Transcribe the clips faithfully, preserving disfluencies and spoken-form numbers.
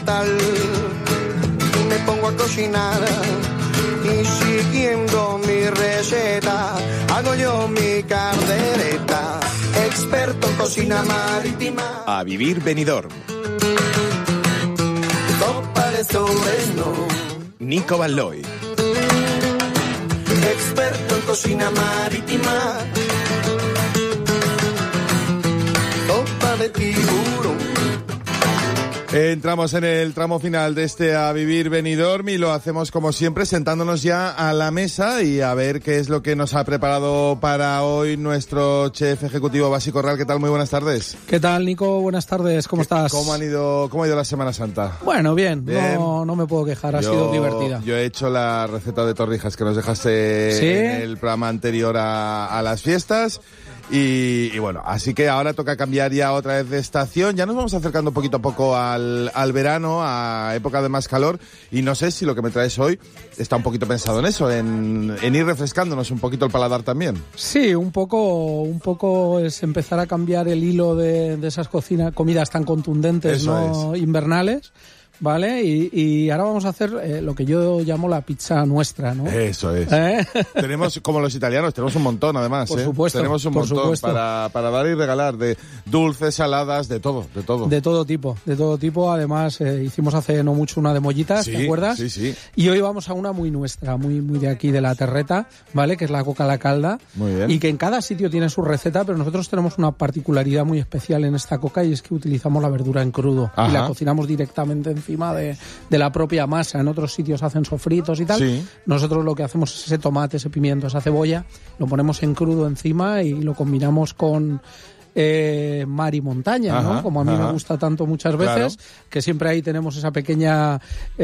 vegetal. Me pongo a cocinar y siguiendo mi receta hago yo mi caldereta. Experto en cocina marítima. A vivir Benidorm. Copa de Sobreno. Nico Balloy. Experto en cocina marítima. Copa de tiburón. Entramos en el tramo final de este A Vivir Benidorm y lo hacemos como siempre sentándonos ya a la mesa y a ver qué es lo que nos ha preparado para hoy nuestro chef ejecutivo Basi Corral. ¿Qué tal? Muy buenas tardes. ¿Qué tal, Nico? Buenas tardes. ¿Cómo estás? ¿Cómo han ido, cómo ha ido la Semana Santa? Bueno, bien. Bien. No, no me puedo quejar. Ha Yo- sido divertida. Yo he hecho la receta de torrijas que nos dejaste ¿Sí? en el programa anterior a, a las fiestas. Y, y bueno, así que ahora toca cambiar ya otra vez de estación. Ya nos vamos acercando poquito a poco al, al verano, a época de más calor. Y no sé si lo que me traes hoy está un poquito pensado en eso, en, en ir refrescándonos un poquito el paladar también. Sí, un poco, un poco es empezar a cambiar el hilo de, de esas cocinas, comidas tan contundentes, Eso no invernales, ¿vale? Y, y ahora vamos a hacer eh, lo que yo llamo la pizza nuestra, ¿no? Eso es. ¿Eh? Tenemos, como los italianos, tenemos un montón además. Por ¿eh? supuesto, Tenemos un por montón supuesto. para, para dar y regalar, de dulces, saladas, de todo, de todo. De todo tipo, de todo tipo. Además, eh, hicimos hace no mucho una de mollitas, Sí, ¿te acuerdas? sí, sí. Y hoy vamos a una muy nuestra, muy muy de aquí, de la terreta, ¿vale? Que es la coca a la calda. Muy bien. Y que en cada sitio tiene su receta, pero nosotros tenemos una particularidad muy especial en esta coca y es que utilizamos la verdura en crudo. Ajá. Y la cocinamos directamente encima de, de la propia masa. En otros sitios hacen sofritos y tal. Sí. Nosotros lo que hacemos es ese tomate, ese pimiento, esa cebolla, lo ponemos en crudo encima y lo combinamos con eh, mar y montaña, Ajá, ¿no? Como a mí ajá. me gusta tanto muchas veces, Claro. que siempre ahí tenemos esa pequeña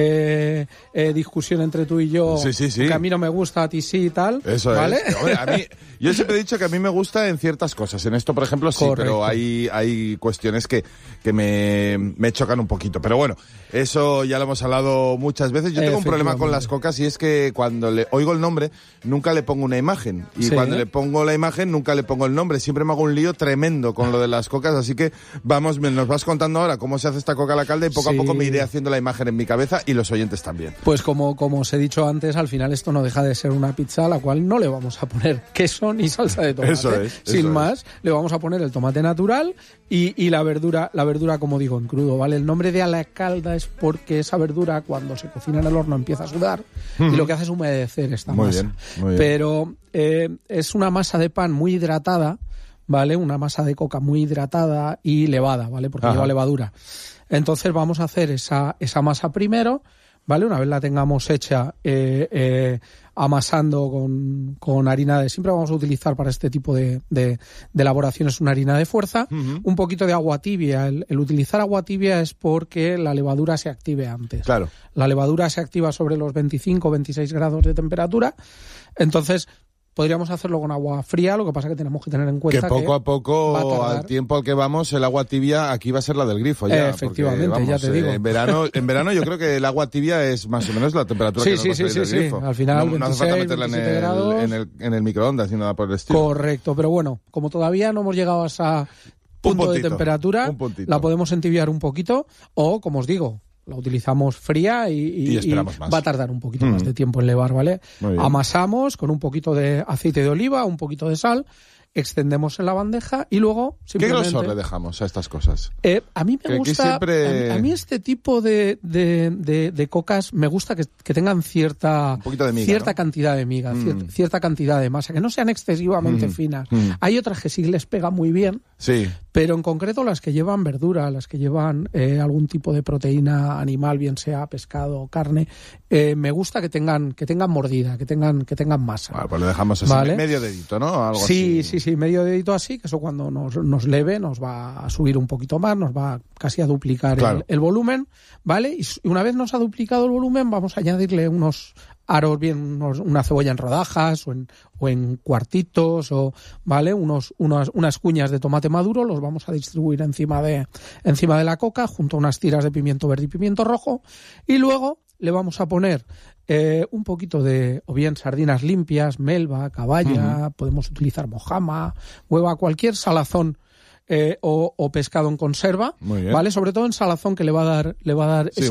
eh, eh, discusión entre tú y yo, Sí, sí, sí. que a mí no me gusta, a ti sí y tal, Eso ¿vale? es. Hombre, a mí, yo siempre he dicho que a mí me gusta en ciertas cosas. En esto, por ejemplo, sí, Correcto. pero hay, hay cuestiones que, que me, me chocan un poquito. Pero bueno, eso ya lo hemos hablado muchas veces. Yo tengo un problema con las cocas y es que cuando le oigo el nombre, nunca le pongo una imagen. Y Sí. cuando le pongo la imagen, nunca le pongo el nombre. Siempre me hago un lío tremendo con lo de las cocas. Así que vamos, me- nos vas contando ahora cómo se hace esta coca a la calda y poco Sí. a poco me iré haciendo la imagen en mi cabeza y los oyentes también. Pues como, como os he dicho antes, al final esto no deja de ser una pizza a la cual no le vamos a poner queso ni salsa de tomate. Eso es, Sin eso más, le vamos a poner el tomate natural y, y la verdura, la verdura, como digo, en crudo, ¿vale? El nombre de a la calda es porque esa verdura, cuando se cocina en el horno, empieza a sudar y lo que hace es humedecer esta Muy masa. bien, muy bien. Pero eh, es una masa de pan muy hidratada, ¿vale? Una masa de coca muy hidratada y levada, ¿vale? Porque Ajá. lleva levadura. Entonces vamos a hacer esa, esa masa primero, ¿vale? Una vez la tengamos hecha, eh, eh, amasando con, con harina de... Siempre vamos a utilizar para este tipo de, de, de elaboraciones una harina de fuerza, Ujú. un poquito de agua tibia. El, el utilizar agua tibia es porque la levadura se active antes. Claro. La levadura se activa sobre los veinticinco o veintiséis grados de temperatura, entonces podríamos hacerlo con agua fría, lo que pasa que tenemos que tener en Que cuenta poco a va a poco, tardar. al tiempo al que vamos, el agua tibia aquí va a ser la del grifo ya. Eh, efectivamente, porque, vamos, ya te digo. eh, en verano, en verano yo creo que el agua tibia es más o menos la temperatura Sí, que nos sí, va a sí, salir sí, del sí. grifo. Al final, no, no hace falta veintiséis, meterla en veintisiete el, grados. en, el, en el microondas ni nada por el estilo. Correcto, pero bueno, como todavía no hemos llegado a ese punto de puntito, temperatura, un puntito. la podemos entibiar un poquito o, como os digo, la utilizamos fría y, y- Y esperamos más. va a tardar un poquito Mm. más de tiempo en levar, ¿vale? Muy bien. Amasamos con un poquito de aceite de oliva, un poquito de sal, extendemos en la bandeja y luego ¿Qué simplemente... grosor le dejamos a estas cosas? Eh, a mí Que me aquí gusta, siempre- a, mí, a mí este tipo de, de, de, de cocas me gusta que, que tengan cierta, Un poquito de miga, cierta ¿no? cantidad de miga, Mm. cier- cierta cantidad de masa, que no sean excesivamente Mm. finas. Mm. Hay otras que sí les pega muy bien, Sí. pero en concreto las que llevan verdura, las que llevan eh, algún tipo de proteína animal, bien sea pescado o carne, eh, me gusta que tengan, que tengan mordida, que tengan, que tengan masa. Vale, pues le dejamos así, Vale. medio dedito, ¿no? Algo Sí, así. sí, sí, medio dedito así, que eso cuando nos, nos leve nos va a subir un poquito más, nos va casi a duplicar Claro. el, el volumen, ¿vale? Y s- una vez nos ha duplicado el volumen, vamos a añadirle unos aros, bien unos- una cebolla en rodajas o en, o en cuartitos, o, ¿vale? Unos, unas, unas cuñas de tomate maduro, los vamos a distribuir encima de, encima de la coca, junto a unas tiras de pimiento verde y pimiento rojo, y luego le vamos a poner eh, un poquito de, o bien sardinas limpias, melva, caballa, uh-huh. podemos utilizar mojama, hueva, cualquier salazón eh, o, o pescado en conserva, Muy bien. ¿vale? Sobre todo en salazón, que le va a dar, le va a dar Sí,